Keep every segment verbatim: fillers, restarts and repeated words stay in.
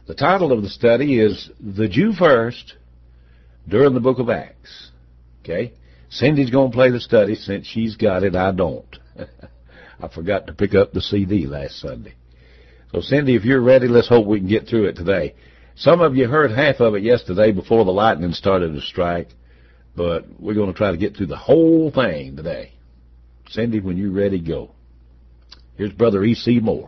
The title of the study is The Jew First during the book of Acts. Okay? Cindy's going to play the study since she's got it. I don't. I forgot to pick up the C D last Sunday. So, Cindy, if you're ready, let's hope we can get through it today. Some of you heard half of it yesterday before the lightning started to strike, but we're going to try to get through the whole thing today. Cindy, when you're ready, go. Here's Brother E C Moore.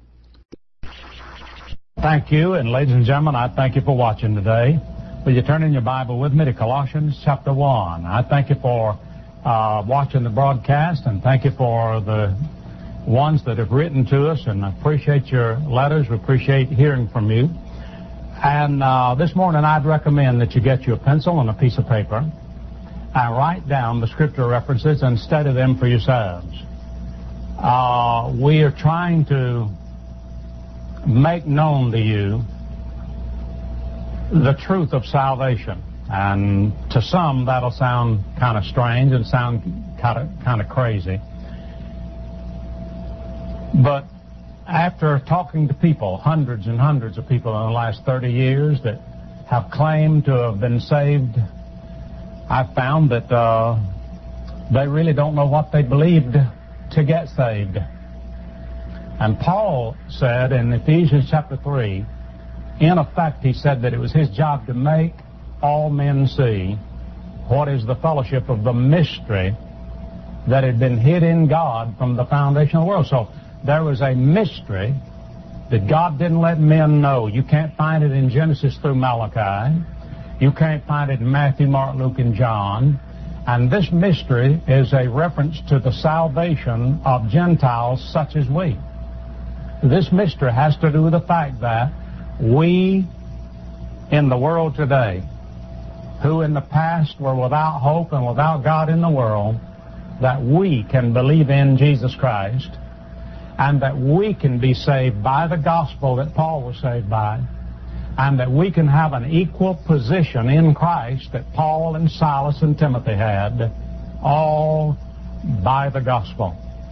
Thank you, and ladies and gentlemen, I thank you for watching today. Will you turn in your Bible with me to Colossians chapter one? I thank you for uh, watching the broadcast, and thank you for the ones that have written to us, and I appreciate your letters. We appreciate hearing from you. And uh, this morning I'd recommend that you get you a pencil and a piece of paper and write down the scripture references and study them for yourselves. Uh, we are trying to make known to you the truth of salvation. And to some that'll sound kind of strange and sound kind of, kind of crazy. But after talking to people, hundreds and hundreds of people in the last thirty years that have claimed to have been saved, I've found that uh, they really don't know what they believed to get saved. And Paul said in Ephesians chapter three, in effect, he said that it was his job to make all men see what is the fellowship of the mystery that had been hid in God from the foundation of the world. So there was a mystery that God didn't let men know. You can't find it in Genesis through Malachi. You can't find it in Matthew, Mark, Luke, and John. And this mystery is a reference to the salvation of Gentiles such as we. This mystery has to do with the fact that we in the world today, who in the past were without hope and without God in the world, that we can believe in Jesus Christ, and that we can be saved by the gospel that Paul was saved by, and that we can have an equal position in Christ that Paul and Silas and Timothy had, all by the gospel.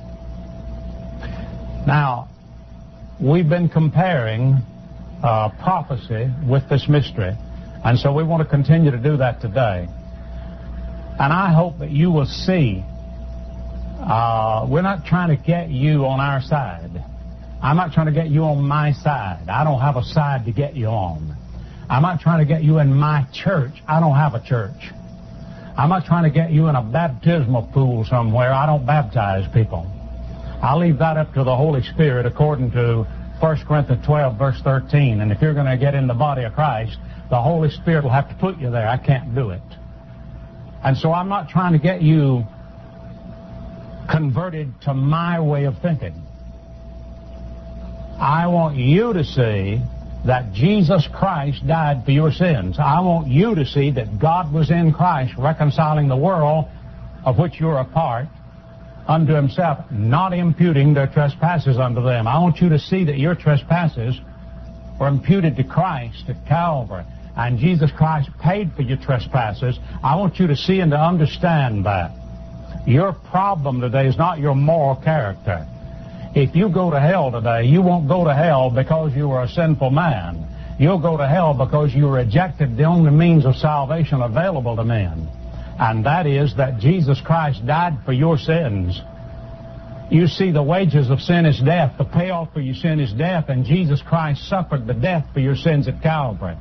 Now, we've been comparing uh, prophecy with this mystery, and so we want to continue to do that today. And I hope that you will see Uh, we're not trying to get you on our side. I'm not trying to get you on my side. I don't have a side to get you on. I'm not trying to get you in my church. I don't have a church. I'm not trying to get you in a baptismal pool somewhere. I don't baptize people. I'll leave that up to the Holy Spirit according to First Corinthians twelve, verse thirteen. And if you're going to get in the body of Christ, the Holy Spirit will have to put you there. I can't do it. And so I'm not trying to get you converted to my way of thinking. I want you to see that Jesus Christ died for your sins. I want you to see that God was in Christ reconciling the world of which you're a part unto himself, not imputing their trespasses unto them. I want you to see that your trespasses were imputed to Christ at Calvary, and Jesus Christ paid for your trespasses. I want you to see and to understand that. Your problem today is not your moral character. If you go to hell today, you won't go to hell because you were a sinful man. You'll go to hell because you rejected the only means of salvation available to men. And that is that Jesus Christ died for your sins. You see, the wages of sin is death. The payoff for your sin is death. And Jesus Christ suffered the death for your sins at Calvary.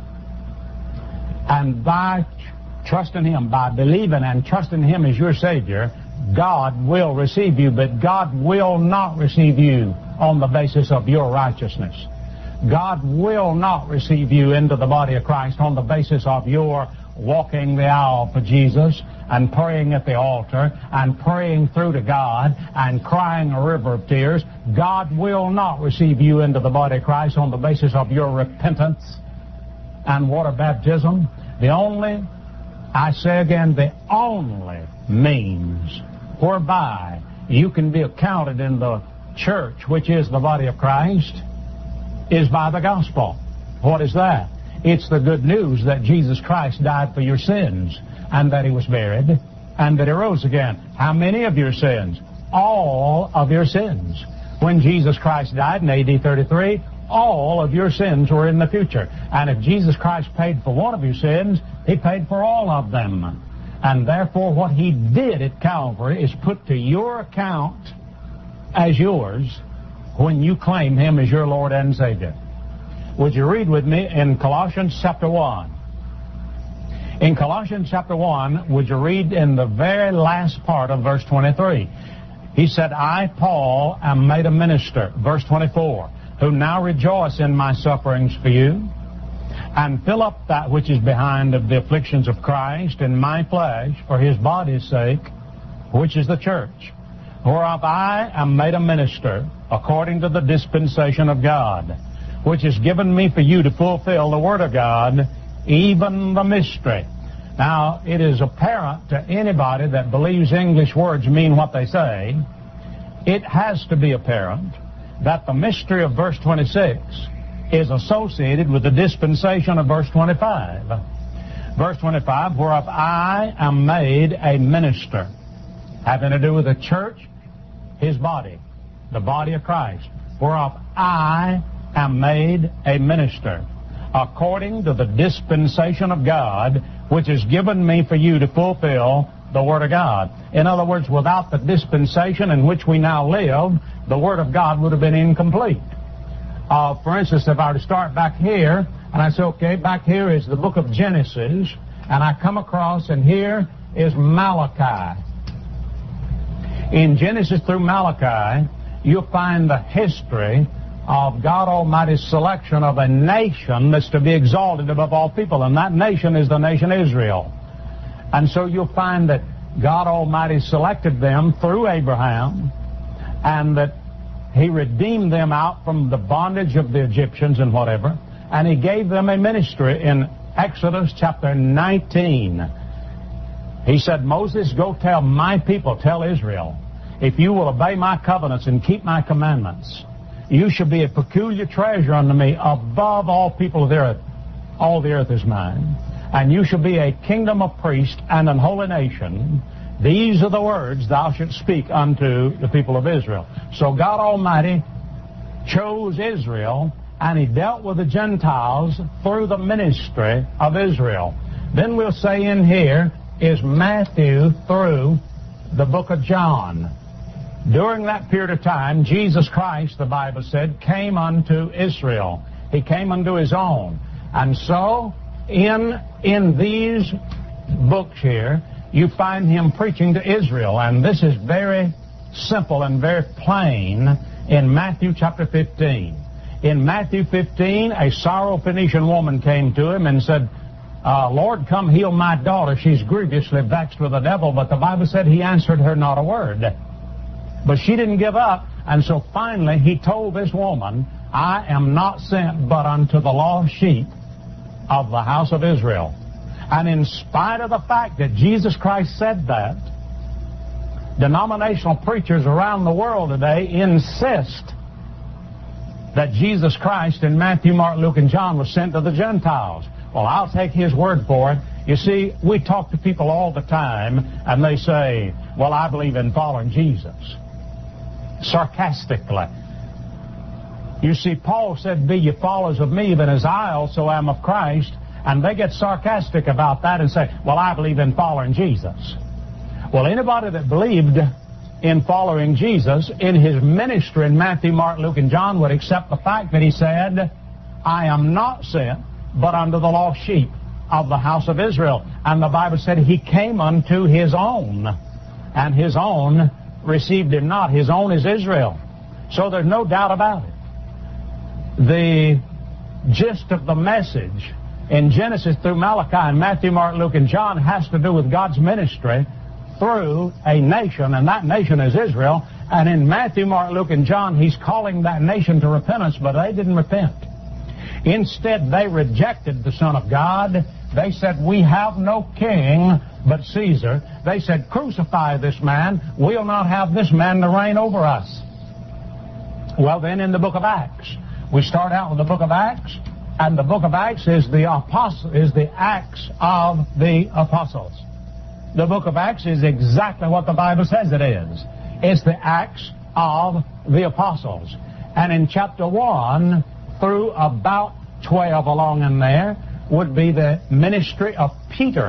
And by trusting him, by believing and trusting him as your Savior, God will receive you, but God will not receive you on the basis of your righteousness. God will not receive you into the body of Christ on the basis of your walking the aisle for Jesus and praying at the altar and praying through to God and crying a river of tears. God will not receive you into the body of Christ on the basis of your repentance and water baptism. The only I say again, the only means whereby you can be accounted in the church, which is the body of Christ, is by the gospel. What is that? It's the good news that Jesus Christ died for your sins, and that he was buried, and that he rose again. How many of your sins? All of your sins. When Jesus Christ died in A D thirty-three, all of your sins were in the future. And if Jesus Christ paid for one of your sins, he paid for all of them. And therefore what he did at Calvary is put to your account as yours when you claim him as your Lord and Savior. Would you read with me in Colossians chapter one? In Colossians chapter one, would you read in the very last part of verse twenty-three? He said, I, Paul, am made a minister, verse twenty-four, who now rejoice in my sufferings for you, and fill up that which is behind of the afflictions of Christ in my flesh for his body's sake, which is the church, whereof I am made a minister according to the dispensation of God, which is given me for you to fulfill the word of God, even the mystery. Now, it is apparent to anybody that believes English words mean what they say, it has to be apparent that the mystery of verse twenty-six is associated with the dispensation of verse twenty-five. Verse twenty-five, whereof I am made a minister, having to do with the church, his body, the body of Christ, whereof I am made a minister, according to the dispensation of God, which is given me for you to fulfill the Word of God. In other words, without the dispensation in which we now live, the Word of God would have been incomplete. Uh, for instance, if I were to start back here, and I say, okay, back here is the book of Genesis, and I come across, and here is Malachi. In Genesis through Malachi, you'll find the history of God Almighty's selection of a nation that's to be exalted above all people, and that nation is the nation Israel. And so you'll find that God Almighty selected them through Abraham, and that he redeemed them out from the bondage of the Egyptians and whatever, and he gave them a ministry in Exodus chapter nineteen. He said, Moses, go tell my people, tell Israel, if you will obey my covenants and keep my commandments, you shall be a peculiar treasure unto me above all people of the earth. All the earth is mine. And you shall be a kingdom of priests and an holy nation. These are the words thou shalt speak unto the people of Israel. So God Almighty chose Israel, and he dealt with the Gentiles through the ministry of Israel. Then we'll say in here is Matthew through the book of John. During that period of time, Jesus Christ, the Bible said, came unto Israel. He came unto his own. And so, in, in these books here, you find him preaching to Israel. And this is very simple and very plain in Matthew chapter fifteen. In Matthew fifteen, a sorrowful Phoenician woman came to him and said, uh, Lord, come heal my daughter. She's grievously vexed with the devil. But the Bible said he answered her not a word. But she didn't give up, and so finally he told this woman, I am not sent but unto the lost sheep of the house of Israel. And in spite of the fact that Jesus Christ said that, denominational preachers around the world today insist that Jesus Christ in Matthew, Mark, Luke, and John was sent to the Gentiles. Well, I'll take his word for it. You see, we talk to people all the time, and they say, well, I believe in following Jesus. Sarcastically. You see, Paul said, be ye followers of me, even as I also am of Christ. And they get sarcastic about that and say, well, I believe in following Jesus. Well, anybody that believed in following Jesus in his ministry in Matthew, Mark, Luke, and John would accept the fact that he said, I am not sent but unto the lost sheep of the house of Israel. And the Bible said he came unto his own, and his own received him not. His own is Israel. So there's no doubt about it. The gist of the message in Genesis through Malachi and Matthew, Mark, Luke, and John has to do with God's ministry through a nation, and that nation is Israel. And in Matthew, Mark, Luke, and John, he's calling that nation to repentance, but they didn't repent. Instead, they rejected the Son of God. They said, we have no king but Caesar. They said, crucify this man. We'll not have this man to reign over us. Well, then in the book of Acts, we start out with the book of Acts, and the book of Acts is the apostle, is the Acts of the apostles. The book of Acts is exactly what the Bible says it is. It's the Acts of the apostles. And in chapter one, through about twelve along in there would be the ministry of Peter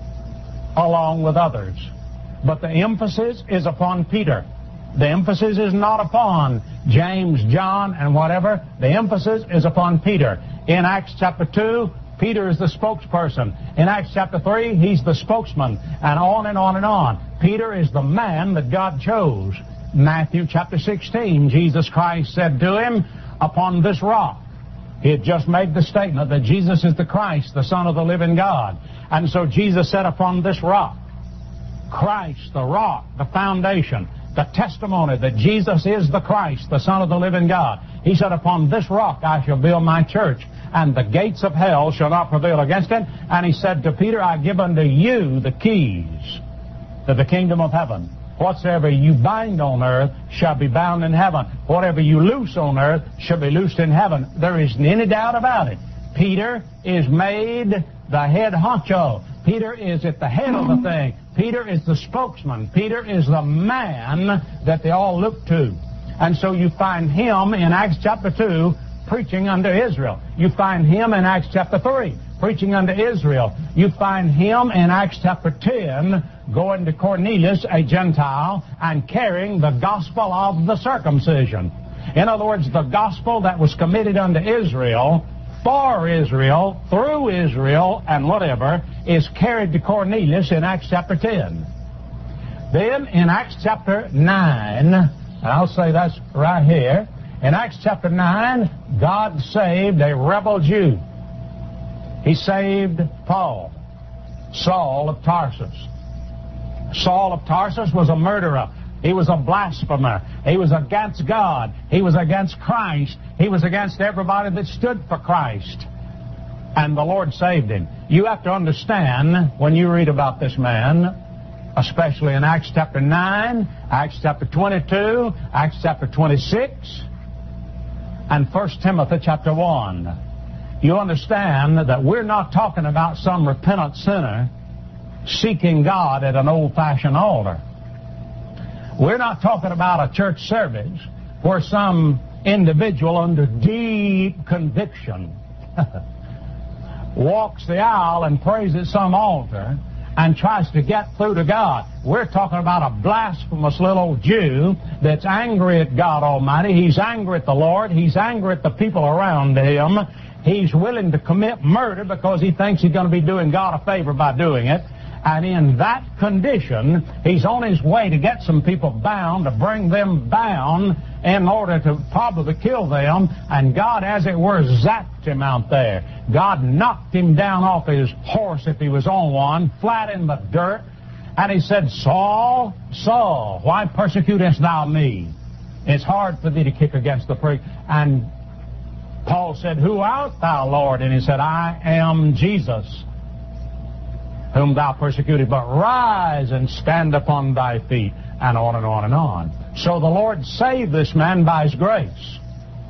along with others. But the emphasis is upon Peter. The emphasis is not upon James, John, and whatever. The emphasis is upon Peter. In Acts chapter two, Peter is the spokesperson. In Acts chapter three, he's the spokesman. And on and on and on. Peter is the man that God chose. Matthew chapter sixteen, Jesus Christ said to him, upon this rock. He had just made the statement that Jesus is the Christ, the Son of the living God. And so Jesus said, upon this rock, Christ, the rock, the foundation, the testimony that Jesus is the Christ, the Son of the living God. He said, upon this rock I shall build my church, and the gates of hell shall not prevail against it. And he said to Peter, I give unto you the keys to the kingdom of heaven. Whatsoever you bind on earth shall be bound in heaven. Whatever you loose on earth shall be loosed in heaven. There isn't any doubt about it. Peter is made the head honcho. Peter is at the head of the thing. Peter is the spokesman. Peter is the man that they all look to. And so you find him in Acts chapter two preaching unto Israel. You find him in Acts chapter three preaching unto Israel. You find him in Acts chapter ten going to Cornelius, a Gentile, and carrying the gospel of the circumcision. In other words, the gospel that was committed unto Israel, for Israel, through Israel, and whatever, is carried to Cornelius in Acts chapter ten. Then in Acts chapter nine, and I'll say that's right here, in Acts chapter nine, God saved a rebel Jew. He saved Paul, Saul of Tarsus. Saul of Tarsus was a murderer. He was a blasphemer. He was against God. He was against Christ. He was against everybody that stood for Christ. And the Lord saved him. You have to understand, when you read about this man, especially in Acts chapter nine, Acts chapter twenty-two, Acts chapter twenty-six, and First Timothy chapter one, you understand that we're not talking about some repentant sinner seeking God at an old-fashioned altar. We're not talking about a church service where some individual under deep conviction walks the aisle and prays at some altar and tries to get through to God. We're talking about a blasphemous little Jew that's angry at God Almighty. He's angry at the Lord. He's angry at the people around him. He's willing to commit murder because he thinks he's going to be doing God a favor by doing it. And in that condition, he's on his way to get some people bound, to bring them bound in order to probably kill them. And God, as it were, zapped him out there. God knocked him down off his horse, if he was on one, flat in the dirt. And he said, Saul, Saul, why persecutest thou me? It's hard for thee to kick against the prick. And Paul said, Who art thou, Lord? And he said, I am Jesus, whom thou persecuted, but rise and stand upon thy feet, and on and on and on. So the Lord saved this man by his grace.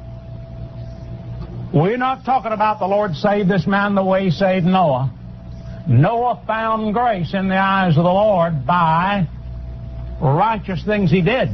We're not talking about the Lord saved this man the way he saved Noah. Noah found grace in the eyes of the Lord by righteous things he did.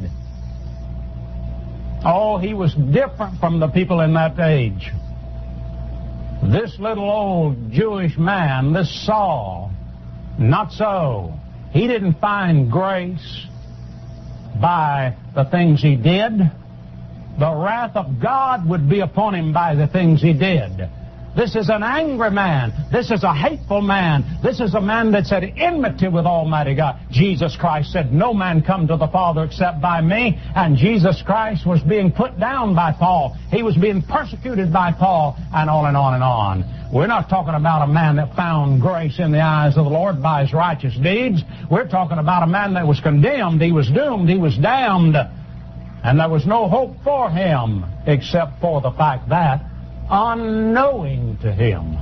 Oh, he was different from the people in that age. This little old Jewish man, this Saul, not so. He didn't find grace by the things he did. The wrath of God would be upon him by the things he did. This is an angry man. This is a hateful man. This is a man that's at enmity with Almighty God. Jesus Christ said, no man come to the Father except by me. And Jesus Christ was being put down by Paul. He was being persecuted by Paul, and on and on and on. We're not talking about a man that found grace in the eyes of the Lord by his righteous deeds. We're talking about a man that was condemned. He was doomed. He was damned. And there was no hope for him except for the fact that, unknowing to him,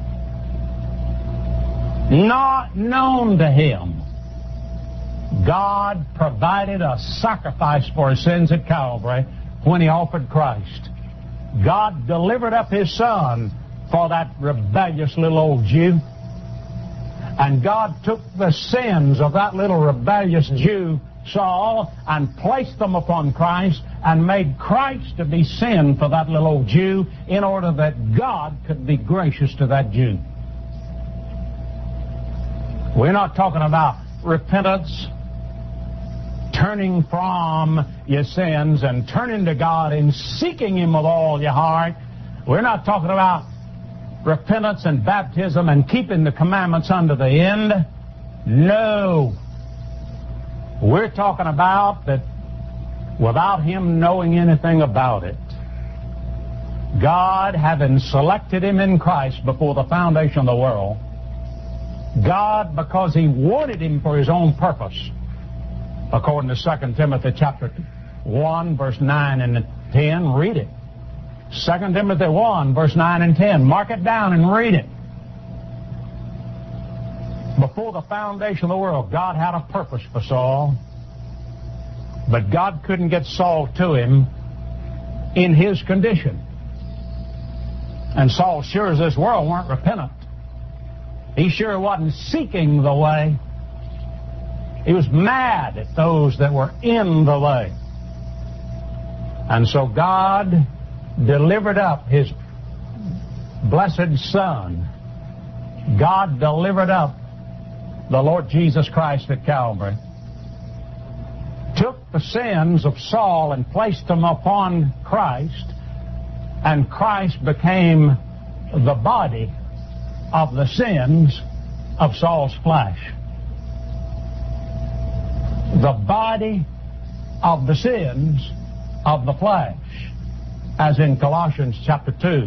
not known to him, God provided a sacrifice for his sins at Calvary when he offered Christ. God delivered up his Son for that rebellious little old Jew. And God took the sins of that little rebellious Jew, Saul, and placed them upon Christ and made Christ to be sin for that little old Jew in order that God could be gracious to that Jew. We're not talking about repentance, turning from your sins and turning to God and seeking Him with all your heart. We're not talking about repentance and baptism and keeping the commandments unto the end. No. We're talking about that without Him knowing anything about it, God, having selected Him in Christ before the foundation of the world, God, because He wanted Him for His own purpose, according to Second Timothy chapter one, verse nine and ten, read it. Second Timothy one, verse nine and ten. Mark it down and read it. Before the foundation of the world, God had a purpose for Saul, but God couldn't get Saul to Him in his condition. And Saul, sure as this world, weren't repentant. He sure wasn't seeking the way. He was mad at those that were in the way. And so God delivered up His blessed Son. God delivered up the Lord Jesus Christ at Calvary. Took the sins of Saul and placed them upon Christ, and Christ became the body of the sins of Saul's flesh. The body of the sins of the flesh, as in Colossians chapter two,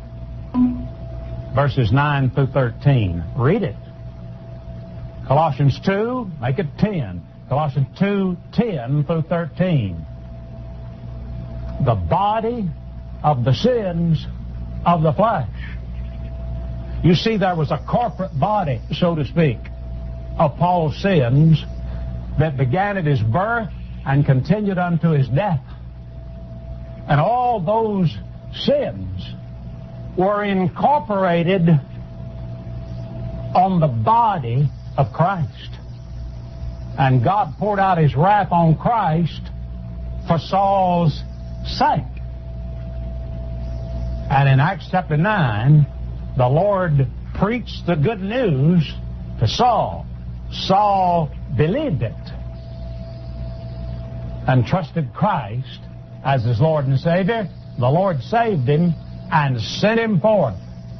verses nine through thirteen. Read it. Colossians two, make it ten. Colossians two, ten through thirteen. The body of the sins of the flesh. You see, there was a corporate body, so to speak, of Paul's sins that began at his birth and continued unto his death. And all those sins were incorporated on the body of Christ. And God poured out His wrath on Christ for Saul's sake. And in Acts chapter nine, the Lord preached the good news to Saul. Saul believed it and trusted Christ as his Lord and Savior. The Lord saved him and sent him forth.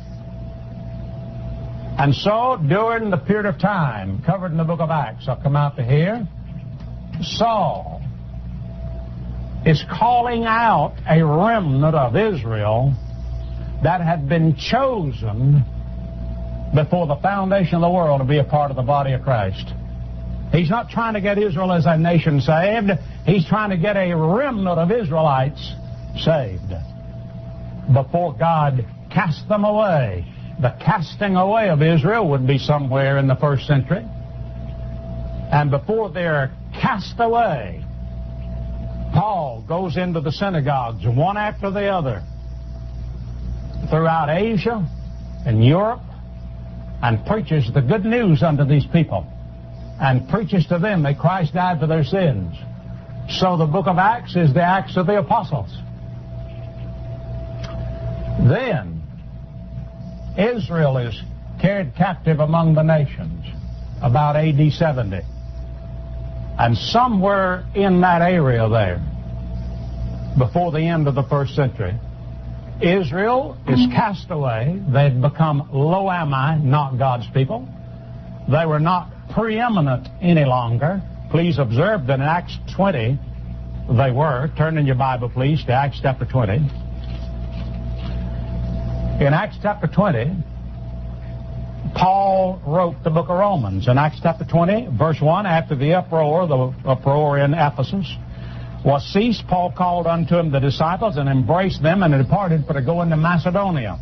And so, during the period of time covered in the book of Acts, I'll come out to here, Saul is calling out a remnant of Israel that had been chosen before the foundation of the world to be a part of the body of Christ. He's not trying to get Israel as a nation saved. He's trying to get a remnant of Israelites saved before God cast them away. The casting away of Israel would be somewhere in the first century. And before they're cast away, Paul goes into the synagogues, one after the other, throughout Asia and Europe, and preaches the good news unto these people, and preaches to them that Christ died for their sins. So the book of Acts is the Acts of the Apostles. Then Israel is carried captive among the nations about A D seventy. And somewhere in that area there, before the end of the first century, Israel is cast away. They'd become Lo-Ammi, not God's people. They were not preeminent any longer. Please observe that in Acts twenty, they were. Turn in your Bible, please, to Acts chapter twenty. In Acts chapter twenty, Paul wrote the book of Romans. In Acts chapter twenty, verse one, after the uproar, the uproar in Ephesus was ceased, Paul called unto him the disciples and embraced them and departed for to go into Macedonia.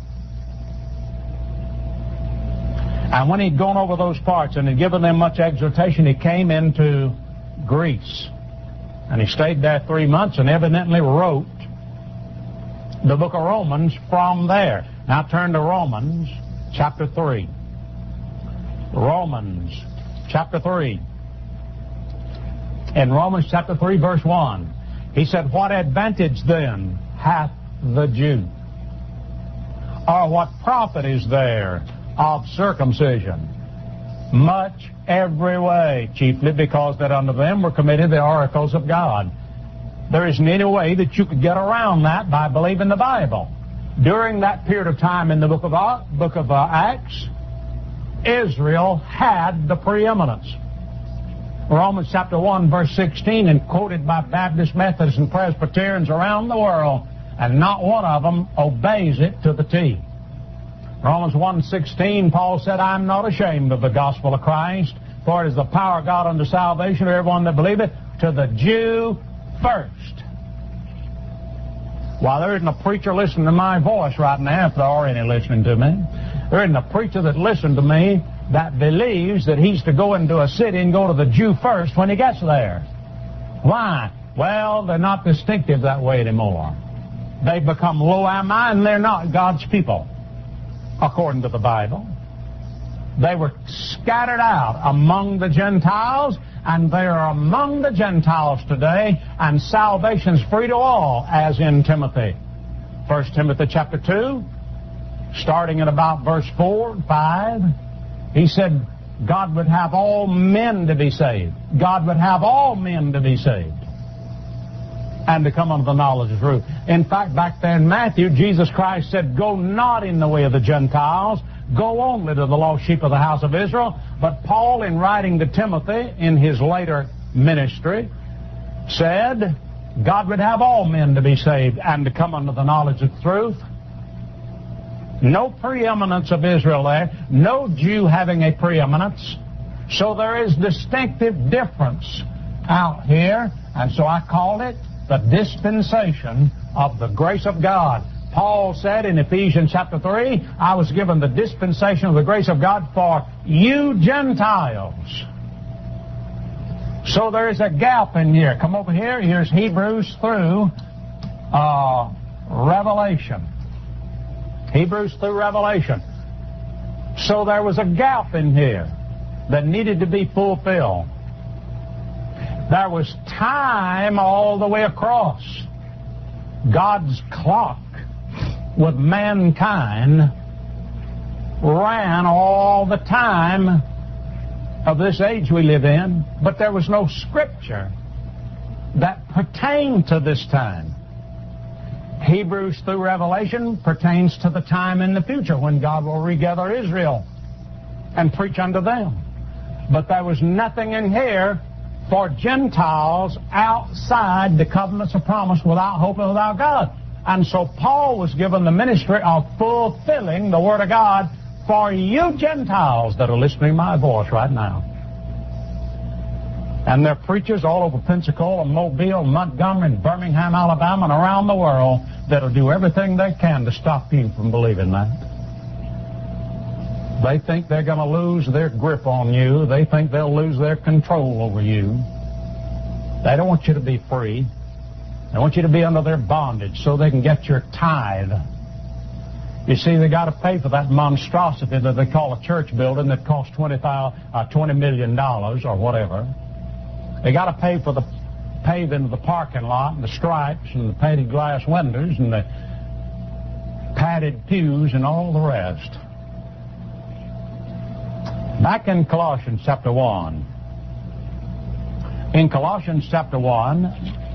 And when he'd gone over those parts and had given them much exhortation, he came into Greece. And he stayed there three months and evidently wrote the book of Romans from there. Now turn to Romans chapter three. Romans chapter three. In Romans chapter three, verse one, He said, what advantage then hath the Jew? Or what profit is there of circumcision? Much every way, chiefly because that unto them were committed the oracles of God. There isn't any way that you could get around that by believing the Bible. During that period of time in the book of, book of uh, Acts, Israel had the preeminence. Romans chapter one, verse sixteen, and quoted by Baptists, Methodists, and Presbyterians around the world, and not one of them obeys it to the T. Romans one sixteen, Paul said, I am not ashamed of the gospel of Christ, for it is the power of God unto salvation to everyone that believeth, to the Jew first. While there isn't a preacher listening to my voice right now, if there are any listening to me, there isn't a preacher that listened to me that believes that he's to go into a city and go to the Jew first when he gets there. Why? Well, they're not distinctive that way anymore. They've become low-am-I, and they're not God's people, according to the Bible. They were scattered out among the Gentiles, and they are among the Gentiles today, and salvation's free to all, as in Timothy. First Timothy chapter two, starting at about verse four and five, he said God would have all men to be saved. God would have all men to be saved and to come unto the knowledge of truth. In fact, back there in Matthew, Jesus Christ said, go not in the way of the Gentiles, go only to the lost sheep of the house of Israel. But Paul, in writing to Timothy in his later ministry, said God would have all men to be saved and to come unto the knowledge of truth. No preeminence of Israel there, no Jew having a preeminence. So there is distinctive difference out here, and so I call it the dispensation of the grace of God. Paul said in Ephesians chapter three, I was given the dispensation of the grace of God for you Gentiles. So there is a gap in here. Come over here. Here's Hebrews through uh, Revelation. Hebrews through Revelation. So there was a gap in here that needed to be fulfilled. There was time all the way across. God's clock with mankind ran all the time of this age we live in, but there was no scripture that pertained to this time. Hebrews through Revelation pertains to the time in the future when God will regather Israel and preach unto them. But there was nothing in here for Gentiles outside the covenants of promise, without hope and without God. And so Paul was given the ministry of fulfilling the Word of God for you Gentiles that are listening to my voice right now. And there are preachers all over Pensacola, Mobile, Montgomery, and Birmingham, Alabama, and around the world that'll do everything they can to stop you from believing that. They think they're going to lose their grip on you. They think they'll lose their control over you. They don't want you to be free. They want you to be under their bondage so they can get your tithe. You see, they got to pay for that monstrosity that they call a church building that costs twenty million dollars or whatever. They got to pay for the paving of the parking lot and the stripes and the painted glass windows and the padded pews and all the rest. Back in Colossians chapter one. In Colossians chapter one,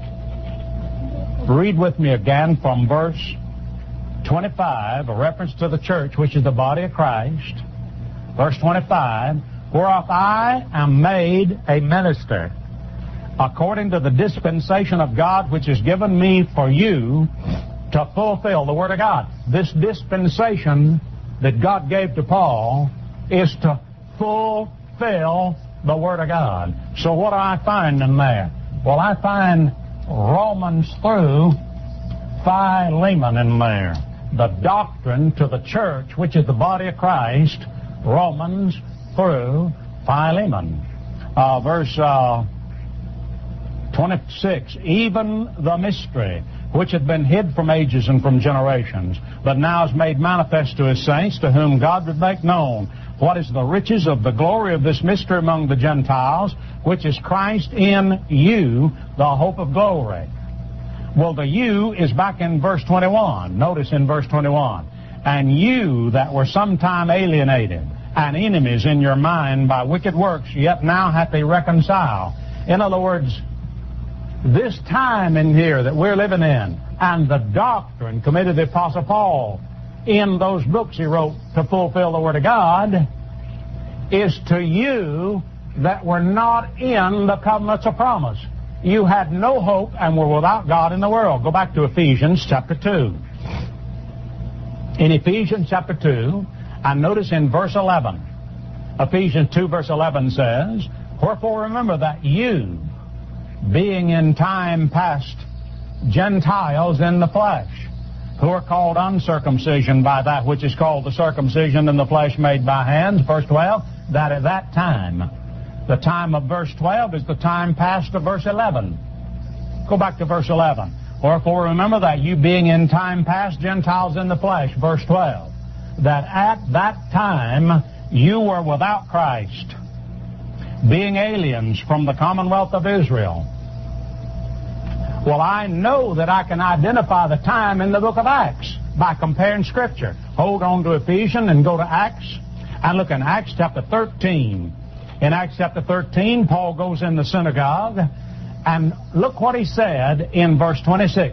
read with me again from verse twenty-five, a reference to the church, which is the body of Christ. Verse twenty-five, whereof I am made a minister, according to the dispensation of God which is given me for you to fulfill the Word of God. This dispensation that God gave to Paul is to fulfill the Word of God. So what do I find in there? Well, I find Romans through Philemon in there. The doctrine to the church, which is the body of Christ, Romans through Philemon. Uh, verse uh, twenty-six, even the mystery which had been hid from ages and from generations, but now is made manifest to his saints, to whom God would make known what is the riches of the glory of this mystery among the Gentiles, which is Christ in you, the hope of glory. Well, the you is back in verse twenty-one. Notice in verse twenty-one. And you that were sometime alienated and enemies in your mind by wicked works, yet now hath he reconciled. In other words, this time in here that we're living in, and the doctrine committed the Apostle Paul in those books he wrote to fulfill the Word of God, is to you that were not in the covenants of promise. You had no hope and were without God in the world. Go back to Ephesians chapter two. In Ephesians chapter two, and notice in verse eleven. Ephesians two verse eleven says, wherefore remember that you, being in time past Gentiles in the flesh, who are called uncircumcision by that which is called the circumcision in the flesh made by hands, verse twelve, that at that time, the time of verse twelve is the time past of verse eleven. Go back to verse eleven. Wherefore remember that you being in time past Gentiles in the flesh, verse twelve, that at that time you were without Christ, being aliens from the commonwealth of Israel. Well, I know that I can identify the time in the book of Acts by comparing Scripture. Hold on to Ephesians and go to Acts and look in Acts chapter thirteen. In Acts chapter thirteen, Paul goes in the synagogue, and look what he said in verse twenty-six.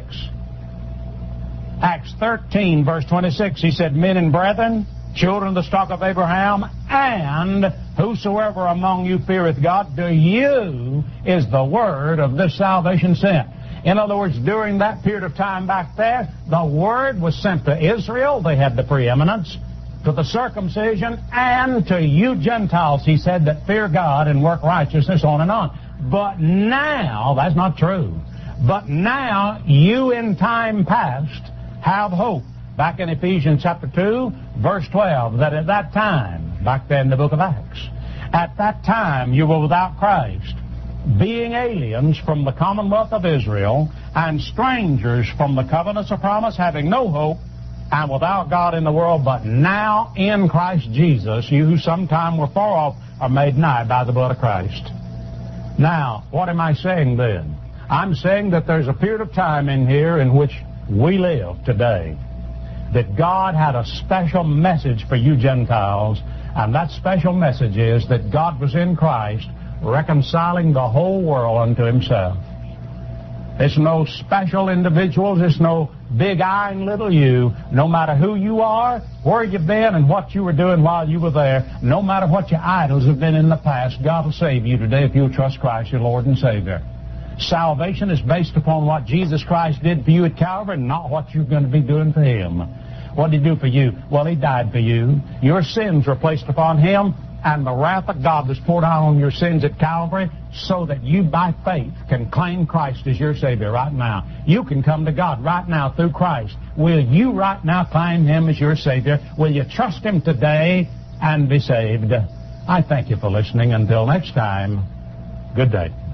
Acts thirteen, verse twenty-six, he said, men and brethren, children of the stock of Abraham, and whosoever among you feareth God, to you is the word of this salvation sent. In other words, during that period of time back there, the word was sent to Israel. They had the preeminence. To the circumcision, and to you Gentiles, he said, that fear God and work righteousness, on and on. But now, that's not true. But now, you in time past have hope. Back in Ephesians chapter two, verse twelve, that at that time, back there in the book of Acts, at that time you were without Christ, being aliens from the commonwealth of Israel, and strangers from the covenants of promise, having no hope, and without God in the world, but now in Christ Jesus, you who sometime were far off are made nigh by the blood of Christ. Now, what am I saying then? I'm saying that there's a period of time in here in which we live today, that God had a special message for you Gentiles, and that special message is that God was in Christ reconciling the whole world unto himself. It's no special individuals. It's no big I and little you. No matter who you are, where you've been, and what you were doing while you were there, no matter what your idols have been in the past, God will save you today if you'll trust Christ, your Lord and Savior. Salvation is based upon what Jesus Christ did for you at Calvary, not what you're going to be doing for him. What did he do for you? Well, he died for you. Your sins were placed upon him, and the wrath of God was poured out on your sins at Calvary, so that you by faith can claim Christ as your Savior right now. You can come to God right now through Christ. Will you right now claim him as your Savior? Will you trust him today and be saved? I thank you for listening. Until next time, good day.